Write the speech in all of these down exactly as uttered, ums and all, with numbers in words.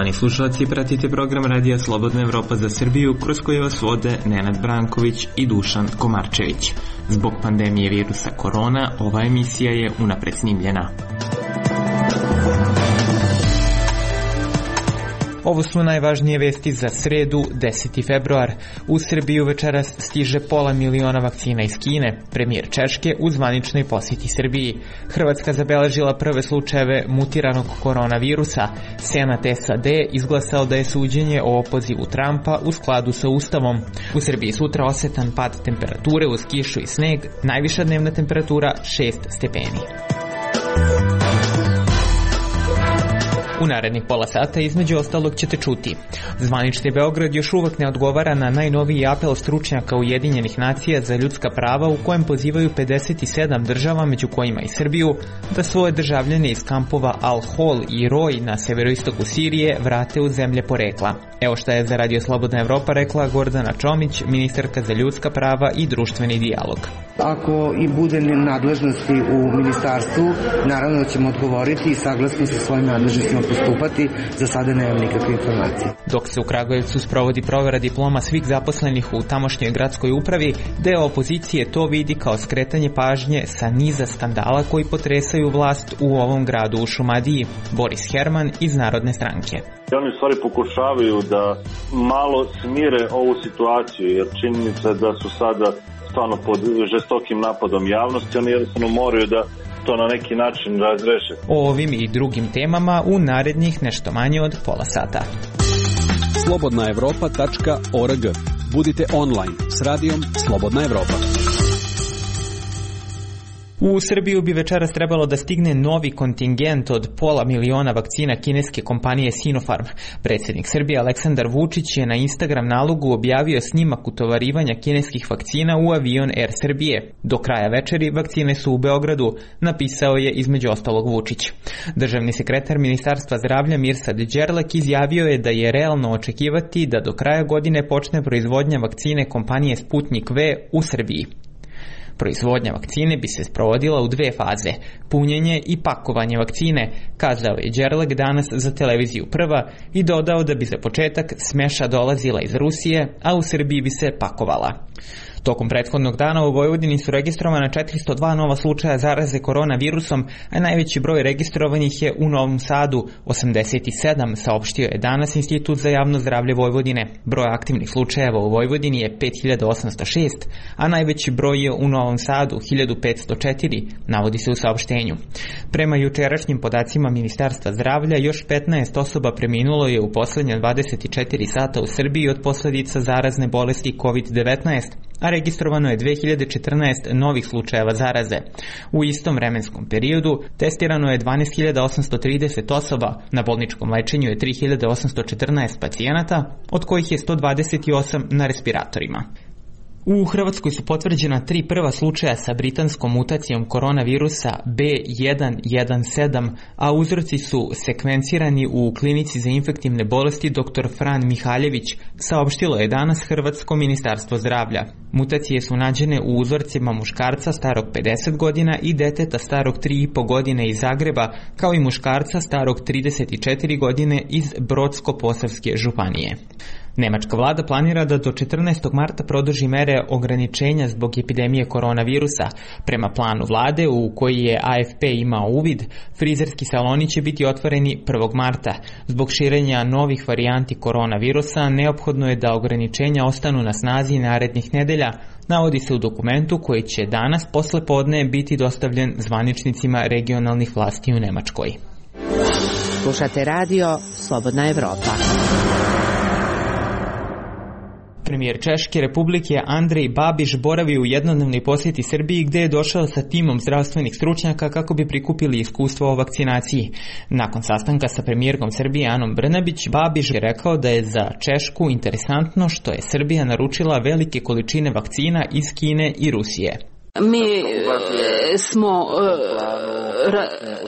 Poštovani slušalci, pratite program Radija Slobodna Evropa za Srbiju, kroz koji vas vode Nenad Branković i Dušan Komarčević. Zbog pandemije virusa korona, ova emisija je unapred snimljena. Ovo su najvažnije vesti za sredu, deseti februar. U Srbiju večeras stiže pola miliona vakcina iz Kine. Premijer Češke u zvaničnoj posjeti Srbiji. Hrvatska zabeležila prve slučajeve mutiranog koronavirusa. Senat S A D izglasao da je suđenje o opozivu Trumpa u skladu sa Ustavom. U Srbiji sutra osetan pad temperature uz kišu i sneg, najviša dnevna temperatura šest stepeni. U narednih pola sata između ostalog ćete čuti. Zvanični Beograd još uvek ne odgovara na najnoviji apel stručnjaka Ujedinjenih nacija za ljudska prava u kojem pozivaju pedeset sedam država, među kojima i Srbiju, da svoje državljane iz kampova Al-Hol i Roj na severoistoku Sirije vrate u zemlje porekla. Evo šta je za Radio Slobodna Evropa rekla Gordana Čomić, ministarka za ljudska prava i društveni dijalog. Ako i bude nadležnosti u ministarstvu, naravno da ćemo odgovoriti i saglasno sa svojim nadležnostima postupati. Za sada nemam nikakve informacije. Dok se u Kragujevcu sprovodi provera diploma svih zaposlenih u tamošnjoj gradskoj upravi, deo opozicije to vidi kao skretanje pažnje sa niza skandala koji potresaju vlast u ovom gradu u Šumadiji. Boris Herman iz Narodne stranke. Oni u stvari pokušavaju da malo smire ovu situaciju, jer činjenica da su sada stvarno pod žestokim napadom javnosti, oni jednostavno moraju da to na neki način razreše. O ovim i drugim temama u narednih nešto manje od pola sata. slobodna evropa tačka org. Budite online s radijom Slobodna Evropa. U Srbiju bi večeras trebalo da stigne novi kontingent od pola miliona vakcina kineske kompanije Sinopharm. Predsjednik Srbije Aleksandar Vučić je na Instagram nalogu objavio snimak utovarivanja kineskih vakcina u avion Air Srbije. Do kraja večeri vakcine su u Beogradu, napisao je između ostalog Vučić. Državni sekretar Ministarstva zdravlja Mirsad Đerlek izjavio je da je realno očekivati da do kraja godine počne proizvodnja vakcine kompanije Sputnik V u Srbiji. Proizvodnja vakcine bi se sprovodila u dve faze, punjenje i pakovanje vakcine, kazao je Đerlek danas za televiziju Prva i dodao da bi za početak smeša dolazila iz Rusije, a u Srbiji bi se pakovala. Tokom prethodnog dana u Vojvodini su registrovana četiristo dva nova slučaja zaraze koronavirusom, a najveći broj registrovanih je u Novom Sadu, osamdeset sedam, saopštio je danas Institut za javno zdravlje Vojvodine. Broj aktivnih slučajeva u Vojvodini je pet hiljada osamsto šest, a najveći broj je u Novom Sadu, hiljadu petsto četiri, navodi se u saopštenju. Prema jučerašnjim podacima Ministarstva zdravlja, još petnaest osoba preminulo je u poslednja dvadeset četiri sata u Srbiji od posledica zarazne bolesti kovid devetnaest, a registrovano je dve hiljade četrnaest novih slučajeva zaraze. U istom vremenskom periodu testirano je dvanaest hiljada osamsto trideset osoba, na bolničkom lečenju je tri hiljade osamsto četrnaest pacijenata, od kojih je sto dvadeset osam na respiratorima. U Hrvatskoj su potvrđena tri prva slučaja sa britanskom mutacijom koronavirusa B jedan jedan sedam, a uzroci su sekvencirani u klinici za infektivne bolesti dr Fran Mihaljević, saopštilo je danas Hrvatsko ministarstvo zdravlja. Mutacije su nađene u uzorcima muškarca starog pedeset godina i deteta starog tri i po godine iz Zagreba, kao i muškarca starog trideset četiri godine iz Brodsko-posavske županije. Nemačka vlada planira da do četrnaestog marta produži mere ograničenja zbog epidemije koronavirusa. Prema planu vlade, u koji je A F P imao uvid, frizerski saloni će biti otvoreni prvog marta. Zbog širenja novih varijanti koronavirusa, neophodno je da ograničenja ostanu na snazi narednih nedelja, navodi se u dokumentu koji će danas posle podne biti dostavljen zvaničnicima regionalnih vlasti u Nemačkoj. Slušate radio Slobodna Evropa. Premijer Češke Republike Andrej Babiš boravi u jednodnevnoj posjeti Srbiji gdje je došao sa timom zdravstvenih stručnjaka kako bi prikupili iskustvo o vakcinaciji. Nakon sastanka sa premijerkom Srbije Anom Brnabić, Babiš je rekao da je za Češku interesantno što je Srbija naručila velike količine vakcina iz Kine i Rusije. Mi smo ra-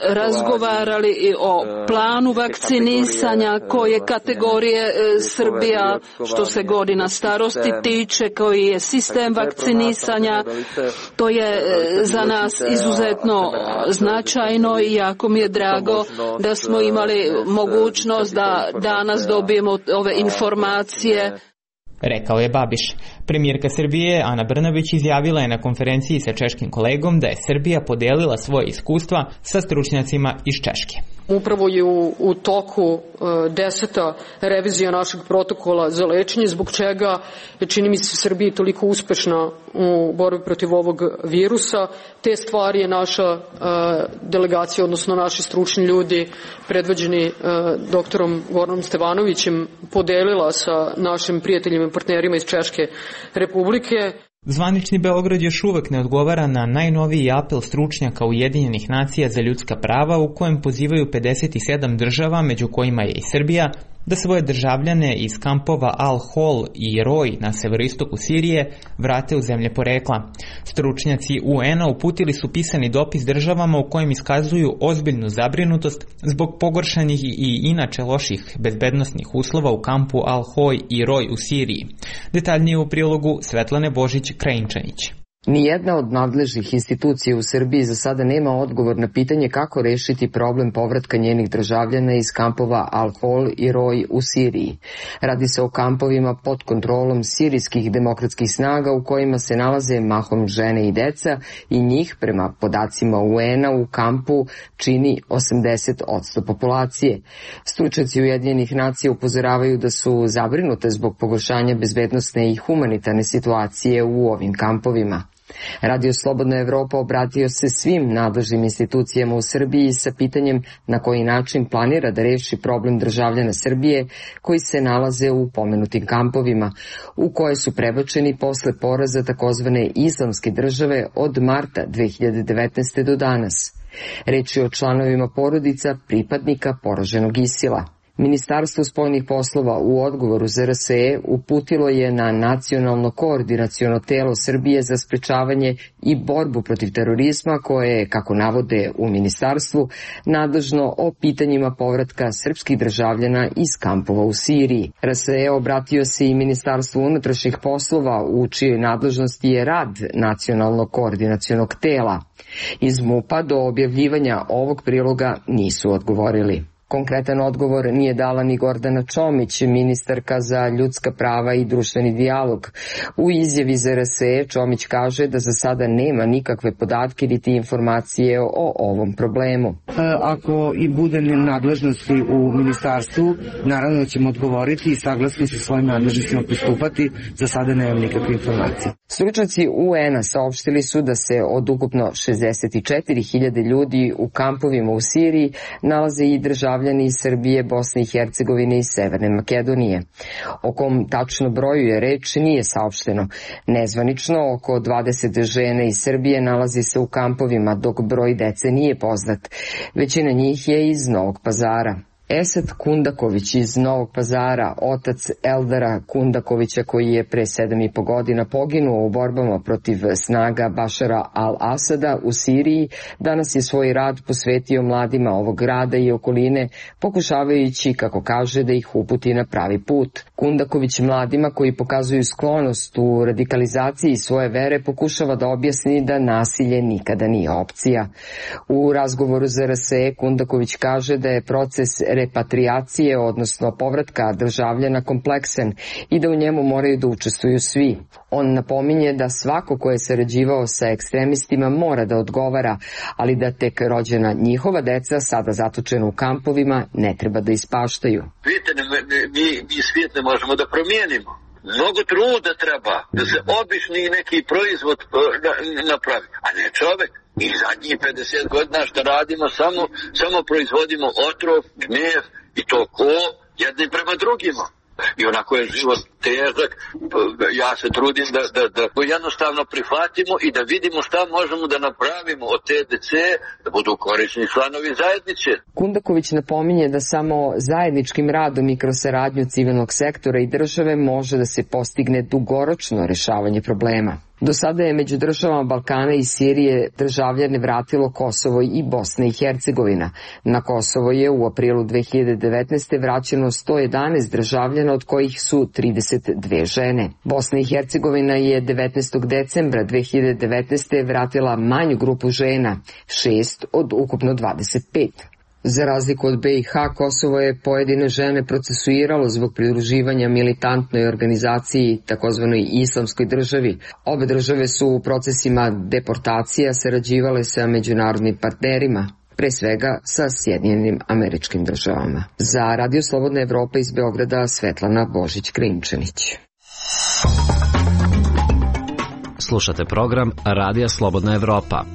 razgovarali o planu vakcinisanja koje kategorije Srbija što se godina starosti tiče, koji je sistem vakcinisanja. To je za nas izuzetno značajno i jako mi je drago da smo imali mogućnost da danas dobijemo ove informacije. Rekao je Babiš. Premijerka Srbije Ana Brnabić izjavila je na konferenciji sa češkim kolegom da je Srbija podelila svoje iskustva sa stručnjacima iz Češke. Upravo je u, u toku e, deseta revizija našeg protokola za lečenje, zbog čega je, čini mi se, Srbija toliko uspešna u borbi protiv ovog virusa. Te stvari je naša e, delegacija, odnosno naši stručni ljudi, predvođeni e, doktorom Goranom Stevanovićem, podelila sa našim prijateljima i partnerima iz Češke Republike. Zvanični Beograd još uvek ne odgovara na najnoviji apel stručnjaka Ujedinjenih nacija za ljudska prava u kojem pozivaju pedeset sedam država, među kojima je i Srbija, da svoje državljane iz kampova Al-Hol i Roj na severoistoku Sirije vrate u zemlje porekla. Stručnjaci U N-a uputili su pisani dopis državama u kojem iskazuju ozbiljnu zabrinutost zbog pogoršanih i inače loših bezbednosnih uslova u kampu Al-Hol i Roj u Siriji. Detaljnije u prilogu Svetlane Božić-Krajinčanić. Nijedna od nadležnih institucija u Srbiji za sada nema odgovor na pitanje kako rešiti problem povratka njenih državljana iz kampova Al-Hol i Roj u Siriji. Radi se o kampovima pod kontrolom sirijskih demokratskih snaga u kojima se nalaze mahom žene i deca i njih, prema podacima U N-a, u kampu čini osamdeset posto populacije. Stručnjaci Ujedinjenih nacija upozoravaju da su zabrinute zbog pogoršanja bezbednosne i humanitarne situacije u ovim kampovima. Radio Slobodna Evropa obratio se svim nadležnim institucijama u Srbiji sa pitanjem na koji način planira da reši problem državljana Srbije koji se nalaze u pomenutim kampovima, u koje su prebačeni posle poraza takozvane islamske države od marta dve hiljade devetnaeste. do danas. Reč je o članovima porodica pripadnika poraženog Isila. Ministarstvo spoljnih poslova u odgovoru za R S E uputilo je na Nacionalno koordinaciono telo Srbije za sprečavanje i borbu protiv terorizma koje je, kako navode u ministarstvu, nadležno o pitanjima povratka srpskih državljana iz kampova u Siriji. R S E obratio se i Ministarstvu unutrašnjih poslova u čijoj nadležnosti je rad Nacionalnog koordinacionog tela. Iz M U P-a do objavljivanja ovog priloga nisu odgovorili. Konkretan odgovor nije dala ni Gordana Čomić, ministarka za ljudska prava i društveni dijalog. U izjavi za R S E Čomić kaže da za sada nema nikakve podatke niti informacije o ovom problemu. Ako i bude nadležnosti u ministarstvu, naravno da ćemo odgovoriti i saglasno sa svojim nadležnostima postupati. Za sada nemam nikakve informacije. Stručnjaci U N-a saopštili su da se od ukupno šezdeset četiri hiljade ljudi u kampovima u Siriji nalaze i državljani iz Srbije, Bosne i Hercegovine i Severne Makedonije. O kom tačno broju je reč nije saopšteno. Nezvanično oko dvadeset žena iz Srbije nalazi se u kampovima, dok broj dece nije poznat. Većina njih je iz Novog Pazara. Esad Kundaković iz Novog Pazara, otac Eldara Kundakovića koji je pre sedam i po godina poginuo u borbama protiv snaga Bašara al-Asada u Siriji, danas je svoj rad posvetio mladima ovog grada i okoline, pokušavajući, kako kaže, da ih uputi na pravi put. Kundaković mladima koji pokazuju sklonost u radikalizaciji svoje vere pokušava da objasni da nasilje nikada nije opcija. U razgovoru za R S E Kundaković kaže da je proces repatriacije, odnosno povratka državljana, kompleksan i da u njemu moraju da učestvuju svi. On napominje da svako ko je sarađivao sa ekstremistima mora da odgovara, ali da tek rođena njihova deca, sada zatočena u kampovima, ne treba da ispaštaju. Vidite, mi, mi svijet ne možemo da promijenimo. Mnogo truda treba da se obični neki proizvod napravi, a ne čovek. Mi zadnjih pedeset godina što radimo, samo, samo proizvodimo otrov, gnjev i to ko jedni prema drugima. I onako je život težak, ja se trudim da, da, da jednostavno prihvatimo i da vidimo šta možemo da napravimo od te dece, da budu korisni članovi zajednice. Kundaković napominje da samo zajedničkim radom i kroz saradnju civilnog sektora i države može da se postigne dugoročno rešavanje problema. Do sada je među državama Balkana i Sirije državljane vratilo Kosovo i Bosna i Hercegovina. Na Kosovo je u aprilu dve hiljade devetnaeste. vraćeno sto jedanaest državljana, od kojih su trideset dve žene. Bosna i Hercegovina je devetnaestog decembra dve hiljade devetnaeste. vratila manju grupu žena, šest od ukupno dvadeset pet. Za razliku od B i H, Kosovo je pojedine žene procesuiralo zbog pridruživanja militantnoj organizaciji, takozvanoj Islamskoj državi. Obe države su u procesima deportacija sarađivale sa međunarodnim partnerima, pre svega sa Sjedinjenim Američkim Državama. Za Radio Slobodna Evropa iz Beograda, Svetlana Božić-Krinčanić. Slušate program Radija Slobodna Evropa.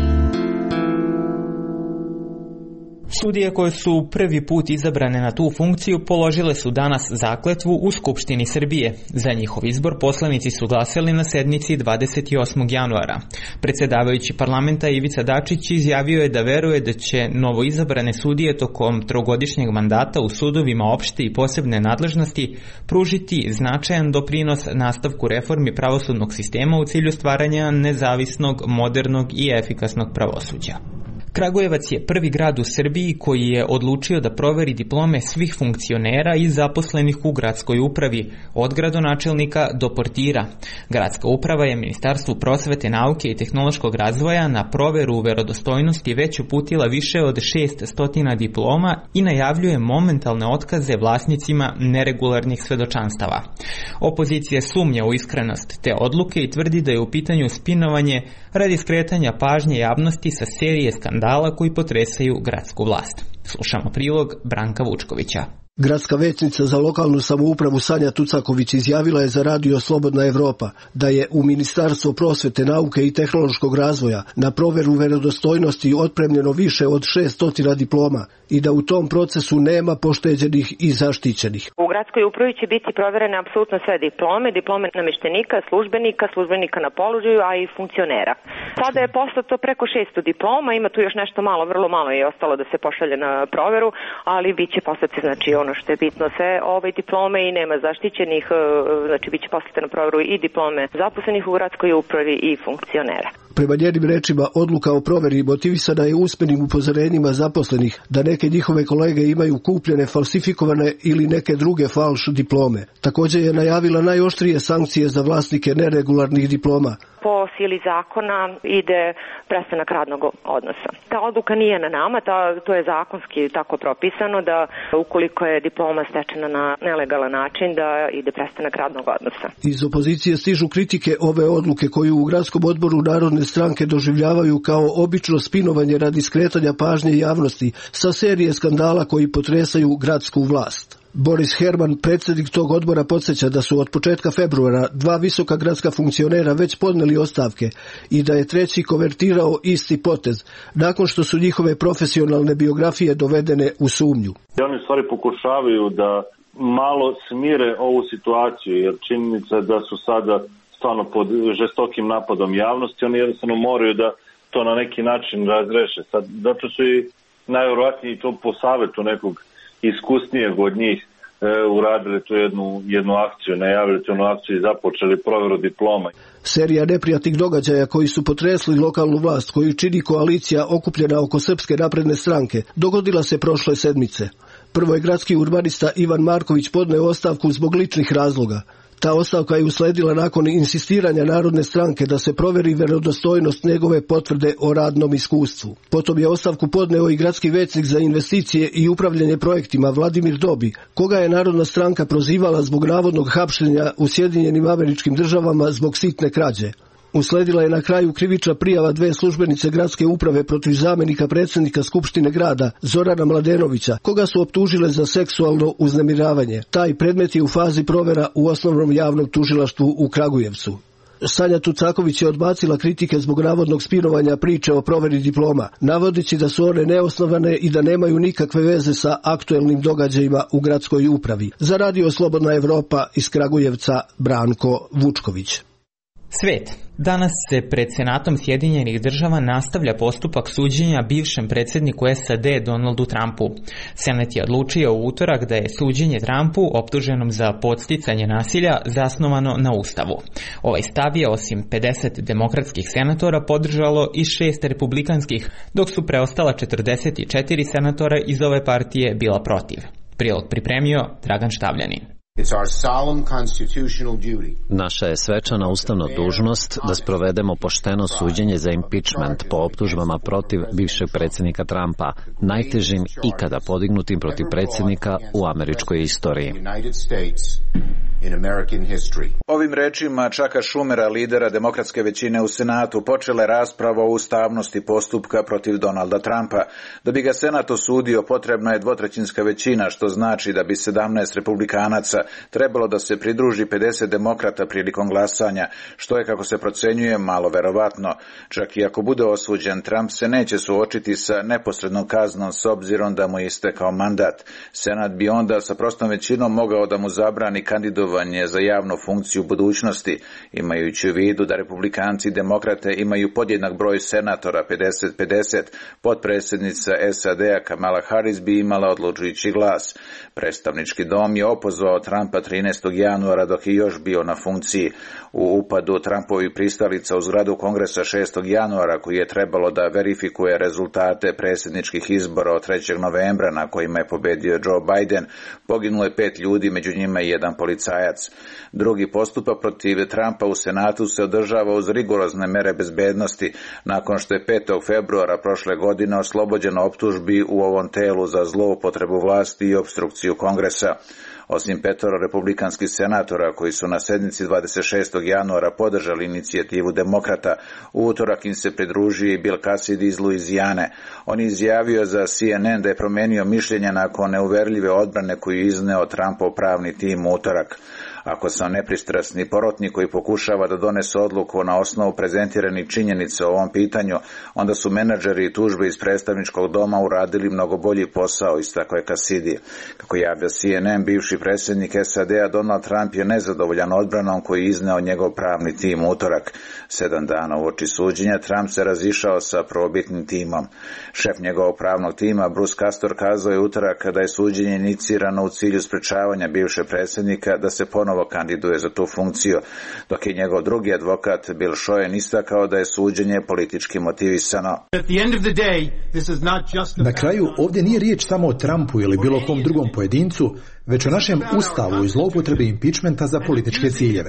Sudije koje su prvi put izabrane na tu funkciju položile su danas zakletvu u Skupštini Srbije. Za njihov izbor poslanici su glasali na sednici dvadeset osmog januara. Predsjedavajući parlamenta Ivica Dačić izjavio je da veruje da će novoizabrane sudije tokom trogodišnjeg mandata u sudovima opšte i posebne nadležnosti pružiti značajan doprinos nastavku reformi pravosudnog sistema u cilju stvaranja nezavisnog, modernog i efikasnog pravosuđa. Kragujevac je prvi grad u Srbiji koji je odlučio da proveri diplome svih funkcionera i zaposlenih u gradskoj upravi, od gradonačelnika do portira. Gradska uprava je Ministarstvu prosvete, nauke i tehnološkog razvoja na proveru verodostojnosti već uputila više od šesnaest diploma i najavljuje momentalne otkaze vlasnicima neregularnih svedočanstava. Opozicija sumnja u iskrenost te odluke i tvrdi da je u pitanju spinovanje radi skretanja pažnje javnosti sa serije skandala koji potresaju gradsku vlast. Slušamo prilog Branka Vučkovića. Gradska većnica za lokalnu samoupravu Sanja Tucaković izjavila je za Radio Slobodna Evropa da je u Ministarstvo prosvete, nauke i tehnološkog razvoja na proveru verodostojnosti otpremljeno više od šesnaest diploma i da u tom procesu nema pošteđenih i zaštićenih. U gradskoj upravi će biti proverene apsolutno sve diplome, diplome nameštenika, službenika, službenika na položaju, a i funkcionera. Sada je poslato preko šesto diploma, ima tu još nešto malo, vrlo malo je ostalo da se pošalje na proveru, ali bit će poslati, znači, ono što je bitno, sve ove diplome i nema zaštićenih, znači bit će poslate na proveru i diplome zaposlenih u gradskoj upravi i funkcionera. Prema njenim rečima, odluka o proveri motivisana je usmenim upozorenjima zaposlenih da neke njihove kolege imaju kupljene, falsifikovane ili neke druge falš diplome. Također je najavila najoštrije sankcije za vlasnike neregularnih diploma. Po sili zakona ide prestanak radnog odnosa. Ta odluka nije na nama, ta, to je zakonski tako propisano da ukoliko je diploma stečena na nelegalan način da ide prestanak radnog odnosa. Iz opozicije stižu kritike ove odluke koju u gradskom odboru Narodne stranke doživljavaju kao obično spinovanje radi skretanja pažnje javnosti sa serije skandala koji potresaju gradsku vlast. Boris Herman, predsjednik tog odbora, podsjeća da su od početka februara dva visoka gradska funkcionera već podneli ostavke i da je treći konvertirao isti potez, nakon što su njihove profesionalne biografije dovedene u sumnju. Oni stvari pokušavaju da malo smire ovu situaciju, jer činjenica da su sada stvarno pod žestokim napadom javnosti, oni jednostavno moraju da to na neki način razreše. Sad, zato su i najvjerojatnije to po savjetu nekog iskusnijeg od njih e, uradili tu jednu, jednu akciju, najavili tu jednu akciju i započeli provjeru diploma. Serija neprijatnih događaja koji su potresli lokalnu vlast, koju čini koalicija okupljena oko Srpske napredne stranke, dogodila se prošle sedmice. Prvo je gradski urbanista Ivan Marković podneo ostavku zbog ličnih razloga. Ta ostavka je usledila nakon insistiranja Narodne stranke da se proveri verodostojnost njegove potvrde o radnom iskustvu. Potom je ostavku podneo i gradski većnik za investicije i upravljanje projektima Vladimir Dobi, koga je Narodna stranka prozivala zbog navodnog hapšenja u Sjedinjenim Američkim Državama zbog sitne krađe. Usledila je na kraju krivična prijava dve službenice gradske uprave protiv zamenika predsjednika Skupštine grada Zorana Mladenovića, koga su optužile za seksualno uznemiravanje. Taj predmet je u fazi provera u osnovnom javnom tužilaštvu u Kragujevcu. Sanja Tucaković je odbacila kritike zbog navodnog spinovanja priče o proveri diploma, navodeći da su one neosnovane i da nemaju nikakve veze sa aktuelnim događajima u gradskoj upravi. Za Radio Slobodna Evropa iz Kragujevca Branko Vučković. Svet. Danas se pred Senatom Sjedinjenih država nastavlja postupak suđenja bivšem predsjedniku S A D Donaldu Trumpu. Senat je odlučio u utorak da je suđenje Trumpu, optuženom za podsticanje nasilja, zasnovano na Ustavu. Ovaj stav je osim pedeset demokratskih senatora podržalo i šest republikanskih, dok su preostala četrdeset četiri senatora iz ove partije bila protiv. Prilog pripremio Dragan Štavljanin. Naša je svečana ustavna dužnost da sprovedemo pošteno suđenje za impeachment po optužbama protiv bivšeg predsjednika Trumpa, najtežim ikada podignutim protiv predsjednika u američkoj istoriji. Ovim rečima Chucka Schumera, lidera demokratske većine u Senatu, počela je rasprava o ustavnosti postupka protiv Donalda Trumpa. Da bi ga Senat osudio, potrebna je dvotrećinska većina, što znači da bi sedamnaest republikanaca trebalo da se pridruži pedeset demokrata prilikom glasanja, što je, kako se procenjuje, malo verovatno. Čak i ako bude osuđen, Trump se neće suočiti sa neposrednom kaznom s obzirom da mu je istekao mandat. Senat bi onda sa prostom većinom mogao da mu zabrani kandidovanje za javnu funkciju u budućnosti, imajući u vidu da republikanci i demokrate imaju podjednak broj senatora pedeset pedeset, potpredsjednica S A D-a Kamala Harris bi imala odlučujući glas. Predstavnički dom je opozvao Trumpa trinaestog januara dok je još bio na funkciji. U upadu Trumpovih pristalica u zgradu Kongresa šestog januara, koji je trebalo da verifikuje rezultate predsjedničkih izbora od trećeg novembra na kojima je pobedio Joe Biden, poginulo je pet ljudi, među njima i jedan policajac. Drugi postupak protiv Trumpa u Senatu se održava uz rigorozne mere bezbednosti, nakon što je petog februara prošle godine oslobođeno optužbi u ovom telu za zloupotrebu vlasti i opstrukciju Kongresa. Osim petoro republikanskih senatora koji su na sednici dvadeset šestog januara podržali inicijativu demokrata, u utorak im se pridružio i Bill Cassidy iz Luizijane. On je izjavio za C N N da je promenio mišljenje nakon neuverljive odbrane koju je izneo Trumpov pravni tim u utorak. Ako sam nepristrasni porotnik koji pokušava da donese odluku na osnovu prezentiranih činjenica o ovom pitanju, onda su menadžeri i tužbe iz predstavničkog doma uradili mnogo bolji posao, istakao je Cassidy. Kako javlja C N N, bivši predsjednik S A D-a Donald Trump je nezadovoljan odbranom koju je izneo njegov pravni tim u utorak. Sedam dana uoči suđenja Trump se razišao sa prvobitnim timom. Šef njegovog pravnog tima Bruce Castor kazao je utorak da je suđenje inicirano u cilju sprečavanja bivšeg predsjednika da se ponovo kandiduje za tu funkciju, dok je njegov drugi advokat Bill Schoen istakao da je suđenje politički motivisano. Na kraju, ovdje nije riječ samo o Trumpu ili bilo kom drugom pojedincu, već o našem ustavu i zloupotrebi impeachmenta za političke ciljeve.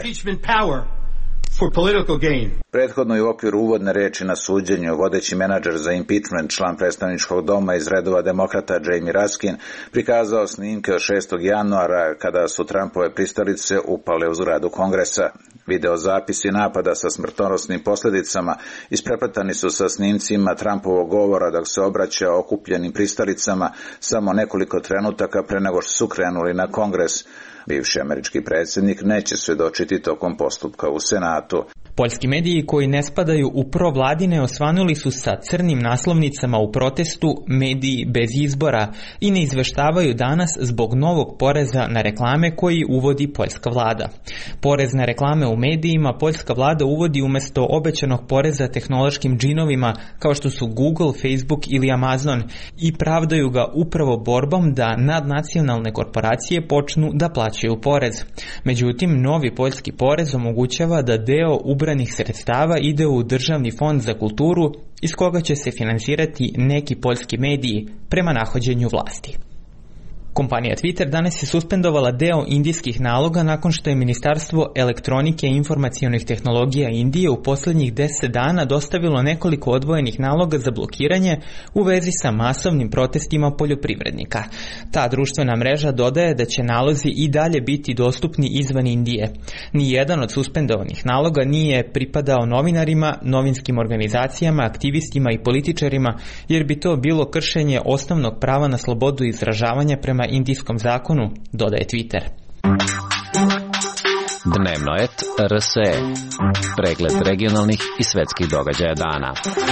Prethodno je u okviru uvodne reči na suđenju vodeći menadžer za impeachment, član predstavničkog doma iz redova demokrata Jamie Raskin, prikazao snimke od šestog januara kada su Trumpove pristalice upale u zgradu Kongresa. Videozapisi napada sa smrtonosnim posljedicama isprepletani su sa snimcima Trumpovog govora dok se obraća okupljenim pristalicama samo nekoliko trenutaka pre nego što su krenuli na Kongres. Bivši američki predsjednik neće svjedočiti tokom postupka u Senatu. Poljski mediji koji ne spadaju u provladine osvanuli su sa crnim naslovnicama u protestu Mediji bez izbora i ne izveštavaju danas zbog novog poreza na reklame koji uvodi poljska vlada. Porez na reklame u medijima poljska vlada uvodi umjesto obećanog poreza tehnološkim džinovima kao što su Google, Facebook ili Amazon i pravdaju ga upravo borbom da nadnacionalne korporacije počnu da plaćaju porez. Međutim, novi poljski porez omogućava da deo ubranih sredstava ide u Državni fond za kulturu iz koga će se finansirati neki poljski mediji prema nahođenju vlasti. Kompanija Twitter danas je suspendovala deo indijskih naloga nakon što je Ministarstvo elektronike i informacionih tehnologija Indije u posljednjih deset dana dostavilo nekoliko odvojenih naloga za blokiranje u vezi sa masovnim protestima poljoprivrednika. Ta društvena mreža dodaje da će nalozi i dalje biti dostupni izvan Indije. Nijedan od suspendovanih naloga nije pripadao novinarima, novinskim organizacijama, aktivistima i političarima, jer bi to bilo kršenje osnovnog prava na slobodu izražavanja prema indijskom zakonu, dodaje Twitter. Dnevnoet R S E. Pregled regionalnih i svetskih događaja dana.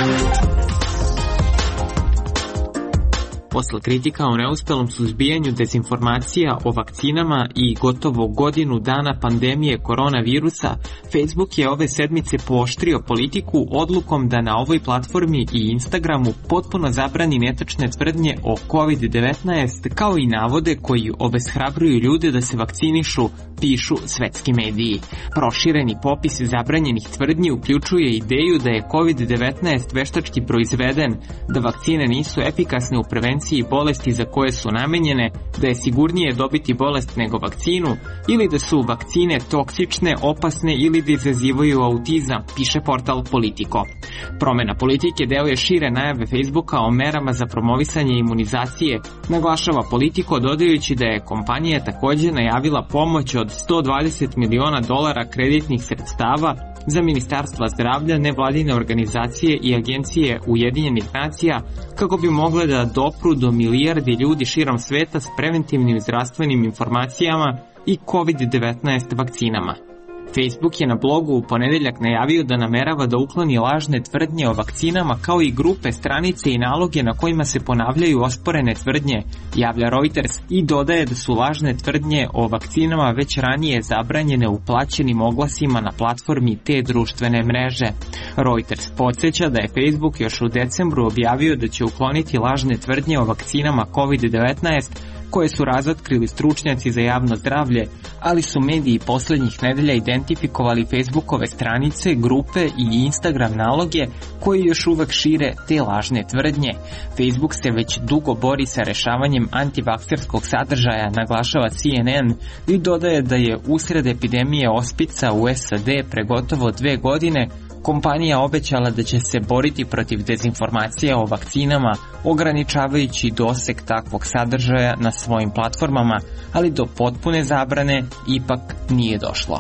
Posle kritika o neuspelom suzbijanju dezinformacija o vakcinama i gotovo godinu dana pandemije koronavirusa, Facebook je ove sedmice pooštrio politiku odlukom da na ovoj platformi i Instagramu potpuno zabrani netačne tvrdnje o kovid devetnaest, kao i navode koji obeshrabruju ljude da se vakcinišu, pišu svetski mediji. Prošireni popis zabranjenih tvrdnji uključuje ideju da je kovid devetnaest veštački proizveden, da vakcine nisu efikasne u prevenciji bolesti za koje su namenjene, da je sigurnije dobiti bolest nego vakcinu ili da su vakcine toksične, opasne ili da izazivaju autizam, piše portal Politico. Promena politike deo je šire najave Facebooka o merama za promovisanje imunizacije, naglašava Politico dodajući da je kompanija takođe najavila pomoć od sto dvadeset miliona dolara kreditnih sredstava za Ministarstva zdravlja, nevladine organizacije i agencije Ujedinjenih nacija kako bi mogle da dopru do milijardi ljudi širom sveta s preventivnim zdravstvenim informacijama i kovid devetnaest vakcinama. Facebook je na blogu u ponedeljak najavio da namerava da ukloni lažne tvrdnje o vakcinama kao i grupe, stranice i naloge na kojima se ponavljaju osporene tvrdnje, javlja Reuters, i dodaje da su lažne tvrdnje o vakcinama već ranije zabranjene u plaćenim oglasima na platformi te društvene mreže. Reuters podsjeća da je Facebook još u decembru objavio da će ukloniti lažne tvrdnje o vakcinama kovid devetnaest koje su razotkrili stručnjaci za javno zdravlje, ali su mediji poslednjih nedelja identifikovali Facebookove stranice, grupe i Instagram naloge koji još uvek šire te lažne tvrdnje. Facebook se već dugo bori sa rešavanjem antivakserskog sadržaja, naglašava C N N, i dodaje da je usred epidemije ospica u S A D pre gotovo dve godine kompanija obećala da će se boriti protiv dezinformacija o vakcinama, ograničavajući doseg takvog sadržaja na svojim platformama, ali do potpune zabrane ipak nije došlo.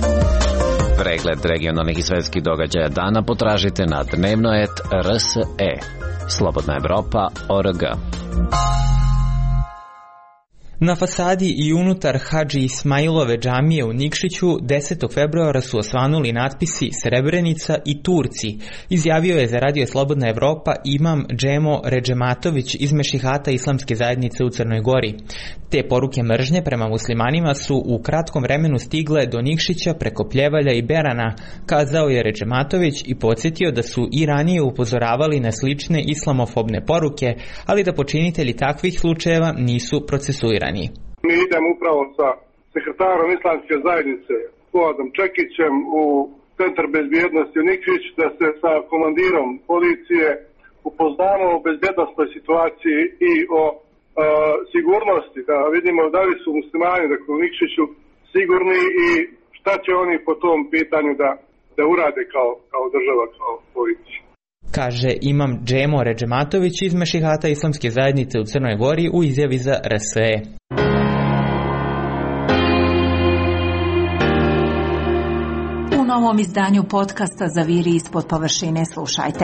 Pregled regionalnih i svetskih događaja dana potražite na Dnevnoet R S E. Slobodna Evropa O R G. Na fasadi i unutar Hadži Ismailove džamije u Nikšiću desetog februara su osvanuli natpisi Srebrenica i Turci, izjavio je za Radio Slobodna Evropa imam Džemo Redžematović iz Mešihata Islamske zajednice u Crnoj Gori. Te poruke mržnje prema muslimanima su u kratkom vremenu stigle do Nikšića preko Pljevalja i Berana, kazao je Redžematović i podsjetio da su i ranije upozoravali na slične islamofobne poruke, ali da počinitelji takvih slučajeva nisu procesuirani. Mi idemo upravo sa sekretarom Islamske zajednice Fuadom Čekićem u Centar bezbjednosti u Nikšić da se sa komandirom policije upoznamo o bezbjednostnoj situaciji i o e, sigurnosti, da vidimo da li su muslimani dakle, u Nikšiću sigurni i šta će oni po tom pitanju da, da urade kao, kao država, kao policija. Kaže imam Džemo Redžematović iz Mešihata Islamske zajednice u Crnoj Gori u izjavi za R S E. U novom izdanju podcasta Zaviri ispod površine slušajte.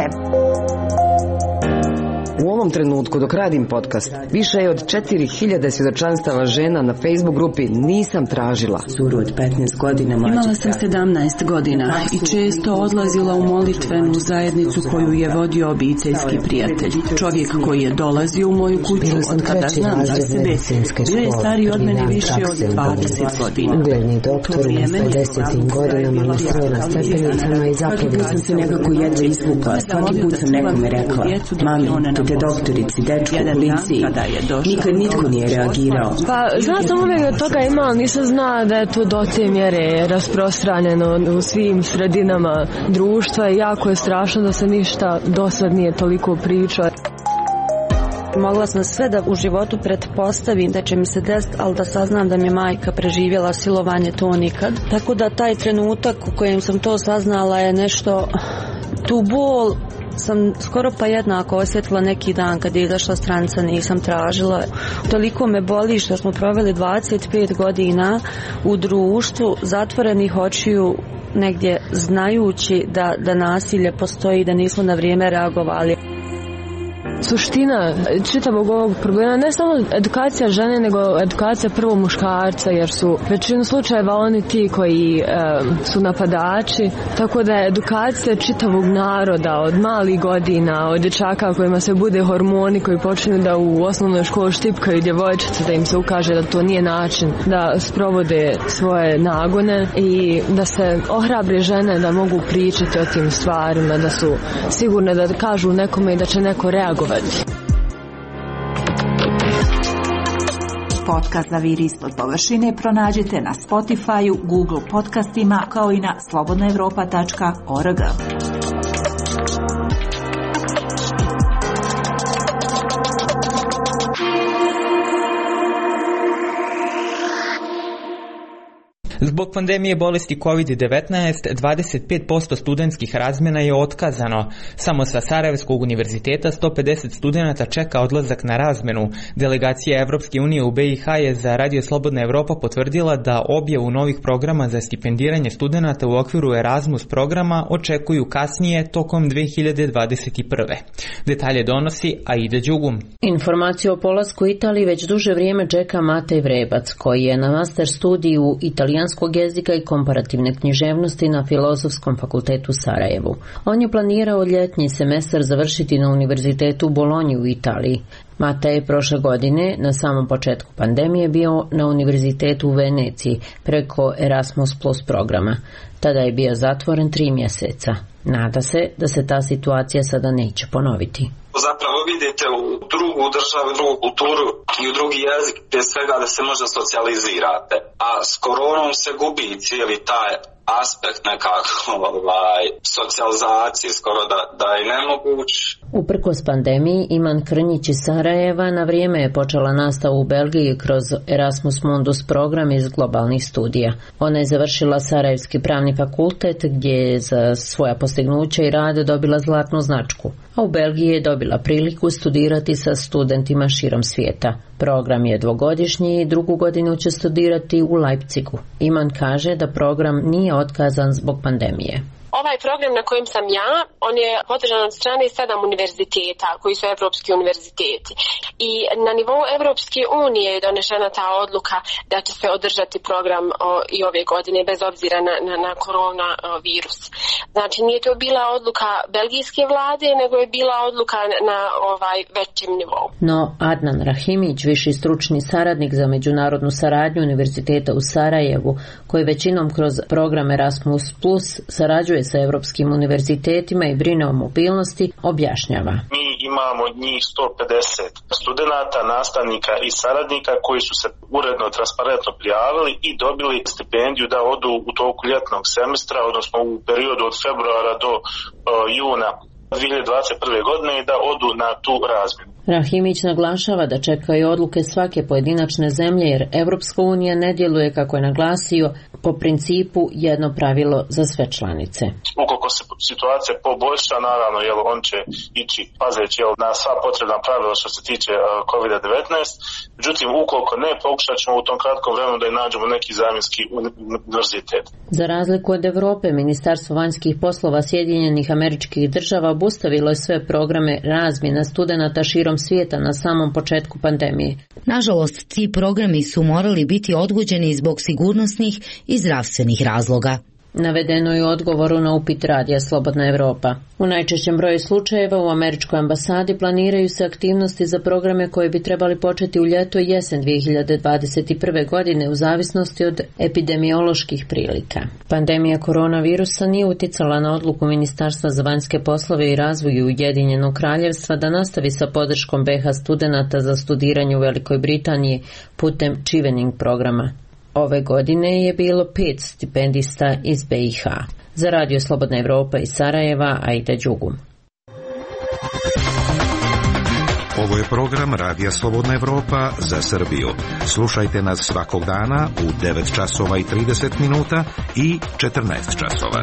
U ovom trenutku dok radim podcast, više je od četiri hiljade svjedočanstava žena na Facebook grupi Nisam tražila. Zuru od petnaest godina mlađe. Imala sam sedamnaest godina i često odlazila u molitvenu zajednicu koju je vodio obiteljski prijatelj. Čovjek koji je dolazio u moju kuću od kada znam za sebe, bio je stariji od mene više od dvadeset godina. Ugledni doktor u pedesetim godinama nosio na stepenicama i zapovjed. Svaki put sam se nekako jedva izvukla, svaki put sam nekome rekla, mami, te doktorici, dečku, policiji. Nikad nitko nije reagirao. Pa, znao sam uvijek od toga ima, ali nisam znao da je to do te mjere rasprostranjeno u svim sredinama društva i jako je strašno da se ništa do sad nije toliko pričao. Mogla sam sve da u životu pretpostavim da će mi se desiti, ali da saznam da mi je majka preživjela silovanje, to nikad. Tako da taj trenutak u kojem sam to saznala je nešto, tu bol sam skoro pa jednako osjetila neki dan kad je izašla stranica Nisam tražila. Toliko me boli što smo proveli dvadeset pet godina u društvu zatvorenih očiju, negdje znajući da, da nasilje postoji i da nismo na vrijeme reagovali. suština čitavog ovog problema, ne samo edukacija žene, nego edukacija prvo muškarca, jer su većinu slučajeva oni ti koji e, su napadači, tako da je edukacija čitavog naroda od malih godina, od dječaka kojima se bude hormoni, koji počinju da u osnovnoj školi štipkaju djevojčice, da im se ukaže da to nije način da sprovode svoje nagone i da se ohrabre žene da mogu pričati o tim stvarima, da su sigurne da kažu nekome i da će neko reagovati. Podcast Zaviri ispod površine pronađite na Spotify-u, Google podcastima kao i na slobodna evropa tačka org. Zbog pandemije bolesti kovid devetnaest, dvadeset pet posto studentskih razmjena je otkazano. Samo sa Sarajevskog univerziteta sto pedeset studenata čeka odlazak na razmjenu. Delegacija Evropske unije u B i H je za Radio Slobodna Evropa potvrdila da objavu novih programa za stipendiranje studenata u okviru Erasmus programa očekuju kasnije tokom dve hiljade dvadeset prve. Detalje donosi Aida Đugum. Informaciju o polasku Italiji već duže vrijeme čeka Matej Vrebac, koji je na master studiju italijanskog jezika i komparativne književnosti na Filozofskom fakultetu u Sarajevu. On je planirao ljetnji semestar završiti na univerzitetu u Bolonji u Italiji. Matej je prošle godine, na samom početku pandemije, bio na univerzitetu u Veneciji preko Erasmus plus programa. Tada je bio zatvoren tri mjeseca. Nada se da se ta situacija sada neće ponoviti. Zapravo vidite u drugu državu, drugu kulturu i u drugi jezik prije svega da se možda socijalizirate. A s koronom se gubi cijeli taj aspekt nekako ovaj, socijalizacije, skoro da, da je nemoguć. Uprkos pandemiji, Iman Krnjić iz Sarajeva na vrijeme je počela nastavu u Belgiji kroz Erasmus Mundus program iz globalnih studija. Ona je završila Sarajevski pravni fakultet gdje je za svoja postignuća i rade dobila zlatnu značku, a u Belgiji je dobila priliku studirati sa studentima širom svijeta. Program je dvogodišnji i drugu godinu će studirati u Leipzigu. Iman kaže da program nije otkazan zbog pandemije. Ovaj program na kojem sam ja, on je podržan od strane sedam univerziteta, koji su evropski univerziteti. I na nivou Evropske unije je donešena ta odluka da će se održati program o, i ove godine, bez obzira na, na, na koronavirus. Znači, nije to bila odluka belgijske vlade, nego je bila odluka na, na ovaj većem nivou. No, Adnan Rahimić, viši stručni saradnik za međunarodnu saradnju Univerziteta u Sarajevu, koji većinom kroz program Erasmus plus sarađuje sa evropskim univerzitetima i brine o mobilnosti, objašnjava. Mi imamo njih sto pedeset studenata, nastavnika i saradnika koji su se uredno, transparentno prijavili i dobili stipendiju da odu u toku ljetnog semestra, odnosno u periodu od februara do uh, juna dvije hiljade dvadeset prve. godine i da odu na tu razmjenu. Rahimić naglašava da čekaju odluke svake pojedinačne zemlje jer Evropska unija ne djeluje, kako je naglasio, po principu jedno pravilo za sve članice. Ukoliko se situacija poboljša, naravno, jel, on će ići pazeći jel, na sva potrebna pravila što se tiče uh, kovid devetnaest. Međutim, ukoliko ne, pokušat ćemo u tom kratkom vremenu da i nađemo neki zamjenski univerzitet. Za razliku od Europe, Ministarstvo vanjskih poslova Sjedinjenih Američkih Država obustavilo je sve programe razmjena studenata širom svijeta na samom početku pandemije. Nažalost, ti programi su morali biti odgođeni zbog sigurnosnih i zdravstvenih razloga. Navedeno je u odgovoru na upit Radija Slobodna Evropa. U najčešćem broju slučajeva u američkoj ambasadi planiraju se aktivnosti za programe koje bi trebali početi u ljeto i jesen dvije hiljade dvadeset prve. godine u zavisnosti od epidemioloških prilika. Pandemija koronavirusa nije utjecala na odluku Ministarstva za vanjske poslove i razvoj Ujedinjenog Kraljevstva da nastavi sa podrškom B H studenata za studiranje u Velikoj Britaniji putem Chevening programa. Ove godine je bilo pet stipendista iz B i H. Za Radio Slobodna Evropa iz Sarajeva, Aida Đugum. Ovo je program Radija Slobodna Evropa za Srbiju. Slušajte nas svakog dana u devet časova i trideset minuta i četrnaest časova.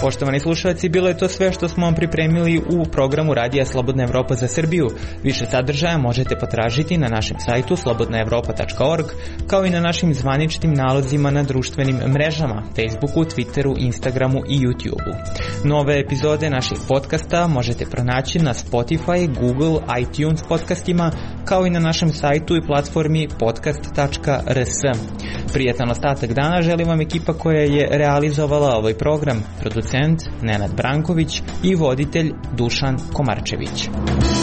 Poštovani slušalci, bilo je to sve što smo vam pripremili u programu Radija Slobodna Evropa za Srbiju. Više sadržaja možete potražiti na našem sajtu slobodna evropa tačka org, kao i na našim zvaničnim nalozima na društvenim mrežama, Facebooku, Twitteru, Instagramu i YouTubeu. Nove epizode naših podcasta možete pronaći na Spotify, Google, iTunes podcastima, kao i na našem sajtu i platformi podcast tačka r s. Prijetan ostatak dana želim vam ekipa koja je realizovala ovaj program, producent Nenad Branković i voditelj Dušan Komarčević.